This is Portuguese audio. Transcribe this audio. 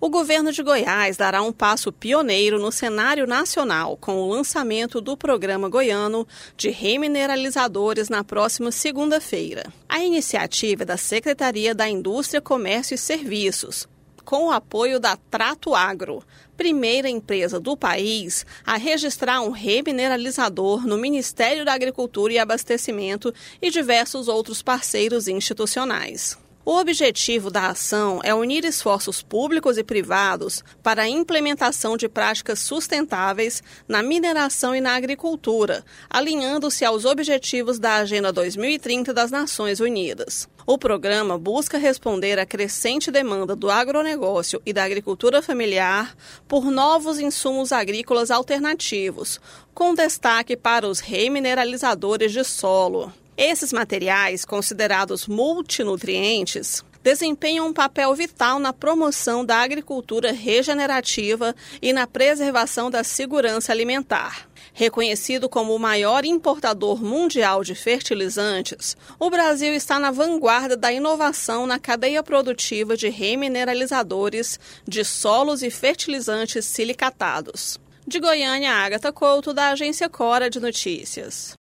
O governo de Goiás dará um passo pioneiro no cenário nacional com o lançamento do Programa Goiano de Remineralizadores na próxima segunda-feira. A iniciativa é da Secretaria da Indústria, Comércio e Serviços, com o apoio da Trato Agro, primeira empresa do país a registrar um remineralizador no Ministério da Agricultura e Abastecimento e diversos outros parceiros institucionais. O objetivo da ação é unir esforços públicos e privados para a implementação de práticas sustentáveis na mineração e na agricultura, alinhando-se aos objetivos da Agenda 2030 das Nações Unidas. O programa busca responder à crescente demanda do agronegócio e da agricultura familiar por novos insumos agrícolas alternativos, com destaque para os remineralizadores de solo. Esses materiais, considerados multinutrientes, desempenham um papel vital na promoção da agricultura regenerativa e na preservação da segurança alimentar. Reconhecido como o maior importador mundial de fertilizantes, o Brasil está na vanguarda da inovação na cadeia produtiva de remineralizadores de solos e fertilizantes silicatados. De Goiânia, Agatha Couto, da Agência Cora de Notícias.